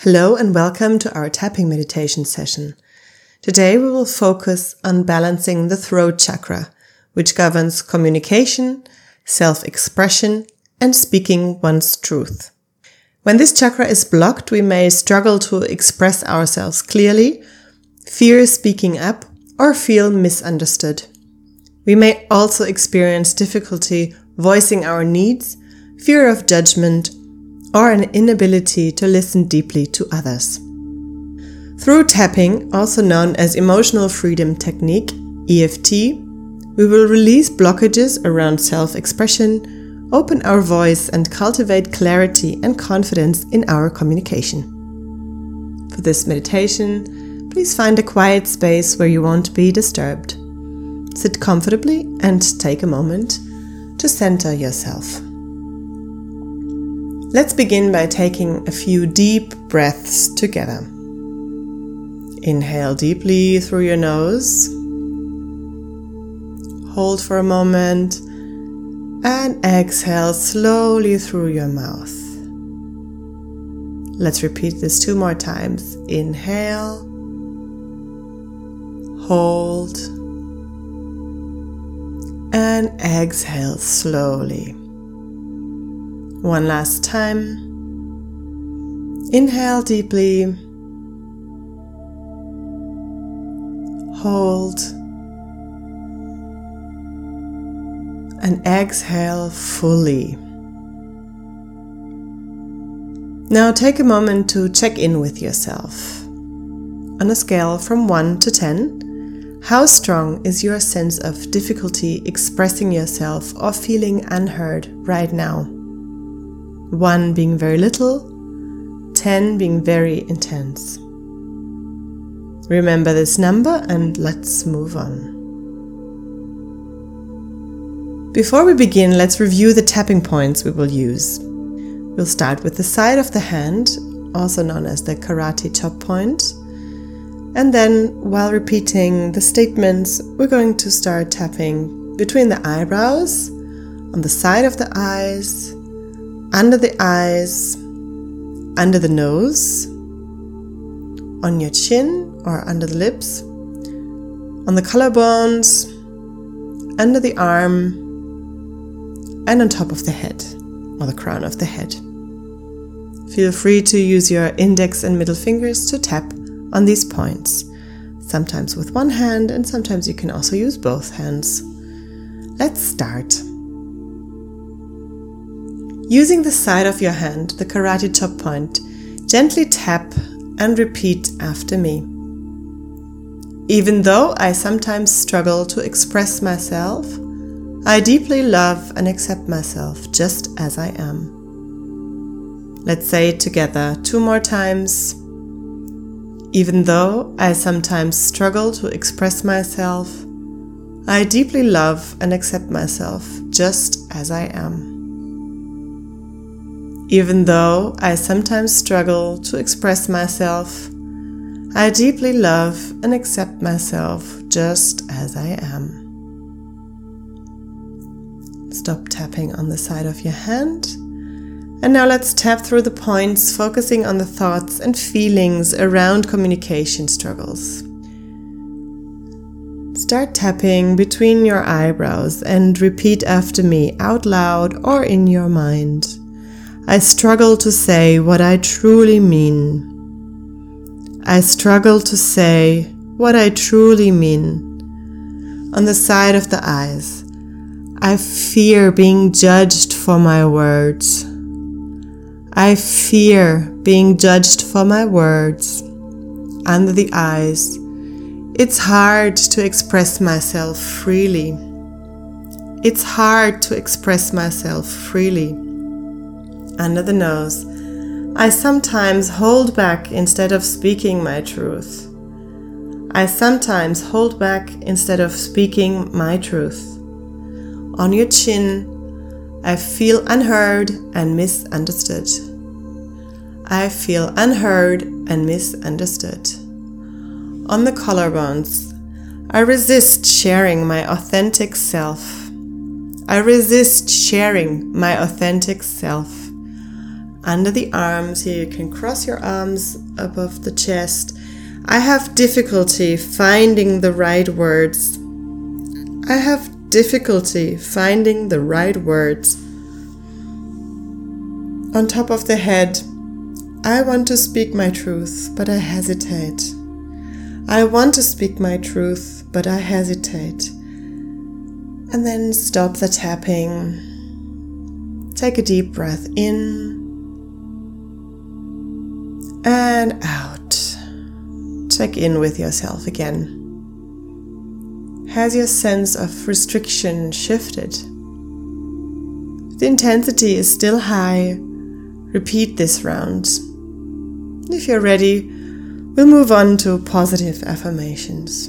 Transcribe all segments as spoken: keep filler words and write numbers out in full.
Hello and welcome to our tapping meditation session. Today we will focus on balancing the throat chakra, which governs communication, self-expression, and speaking one's truth. When this chakra is blocked, we may struggle to express ourselves clearly, fear speaking up, or feel misunderstood. We may also experience difficulty voicing our needs, fear of judgment, or an inability to listen deeply to others. Through tapping, also known as emotional freedom technique, E F T, we will release blockages around self-expression, open our voice, and cultivate clarity and confidence in our communication. For this meditation, please find a quiet space where you won't be disturbed. Sit comfortably and take a moment to center yourself. Let's begin by taking a few deep breaths together. Inhale deeply through your nose. Hold for a moment and exhale slowly through your mouth. Let's repeat this two more times. Inhale, hold, and exhale slowly. One last time. Inhale deeply. Hold. And exhale fully. Now take a moment to check in with yourself. On a scale from one to ten, how strong is your sense of difficulty expressing yourself or feeling unheard right now? one being very little, ten being very intense. Remember this number and let's move on. Before we begin, let's review the tapping points we will use. We'll start with the side of the hand, also known as the karate chop point. And then, while repeating the statements, we're going to start tapping between the eyebrows, on the side of the eyes, under the eyes, under the nose, on your chin or under the lips, on the collarbones, under the arm, and on top of the head, or the crown of the head. Feel free to use your index and middle fingers to tap on these points, sometimes with one hand and sometimes you can also use both hands. Let's start. Using the side of your hand, the karate chop point, gently tap and repeat after me. Even though I sometimes struggle to express myself, I deeply love and accept myself just as I am. Let's say it together two more times. Even though I sometimes struggle to express myself, I deeply love and accept myself just as I am. Even though I sometimes struggle to express myself, I deeply love and accept myself just as I am. Stop tapping on the side of your hand. And now let's tap through the points, focusing on the thoughts and feelings around communication struggles. Start tapping between your eyebrows and repeat after me out loud or in your mind. I struggle to say what I truly mean. I struggle to say what I truly mean. On the side of the eyes, I fear being judged for my words. I fear being judged for my words. Under the eyes, it's hard to express myself freely. It's hard to express myself freely. Under the nose, I sometimes hold back instead of speaking my truth. I sometimes hold back instead of speaking my truth. On your chin, I feel unheard and misunderstood. I feel unheard and misunderstood. On the collarbones, I resist sharing my authentic self. I resist sharing my authentic self. under the arms. Here you can cross your arms above the chest. I have difficulty finding the right words. I have difficulty finding the right words. On top of the head, I want to speak my truth, but I hesitate. I want to speak my truth, but I hesitate. And then stop the tapping. Take a deep breath in and out. Check in with yourself again. Has your sense of restriction shifted? If the intensity is still high, repeat this round. If you're ready, we'll move on to positive affirmations.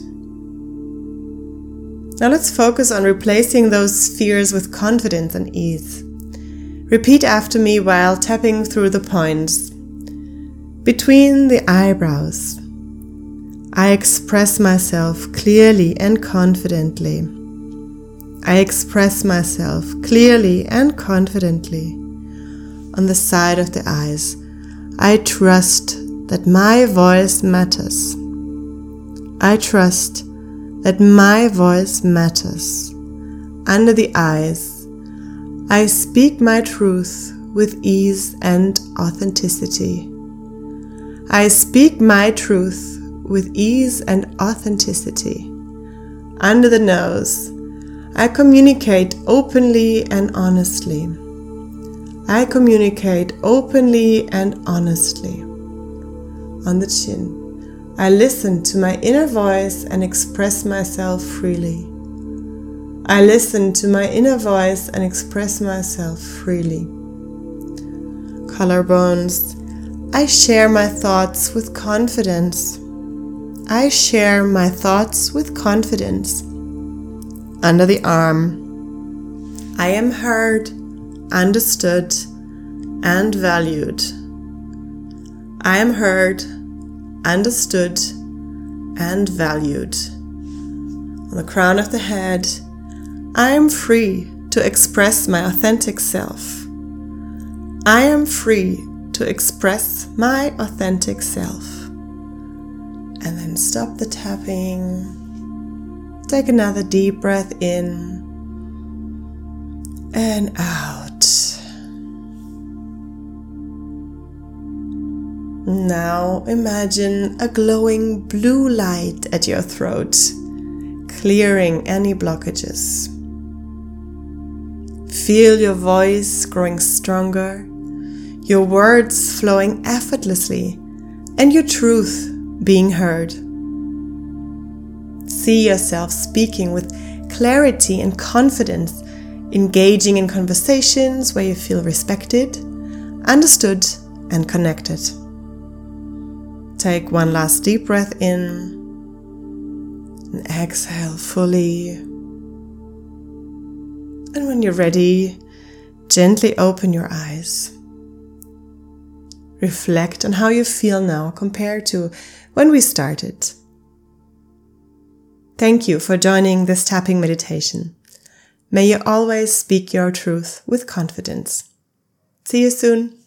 Now let's focus on replacing those fears with confidence and ease. Repeat after me while tapping through the points. Between the eyebrows, I express myself clearly and confidently. I express myself clearly and confidently. On the side of the eyes, I trust that my voice matters. I trust that my voice matters. Under the eyes, I speak my truth with ease and authenticity. I speak my truth with ease and authenticity. Under the nose, I communicate openly and honestly. I communicate openly and honestly. On the chin, I listen to my inner voice and express myself freely. I listen to my inner voice and express myself freely. Collarbones, I share my thoughts with confidence. I share my thoughts with confidence. Under the arm, I am heard, understood, and valued. I am heard, understood, and valued. On the crown of the head, I am free to express my authentic self. I am free to express my authentic self. And then stop the tapping. Take another deep breath in and out. Now imagine a glowing blue light at your throat, clearing any blockages. Feel your voice growing stronger, your words flowing effortlessly, and your truth being heard. See yourself speaking with clarity and confidence, engaging in conversations where you feel respected, understood, and connected. Take one last deep breath in and exhale fully. And when you're ready, gently open your eyes. Reflect on how you feel now compared to when we started. Thank you for joining this tapping meditation. May you always speak your truth with confidence. See you soon.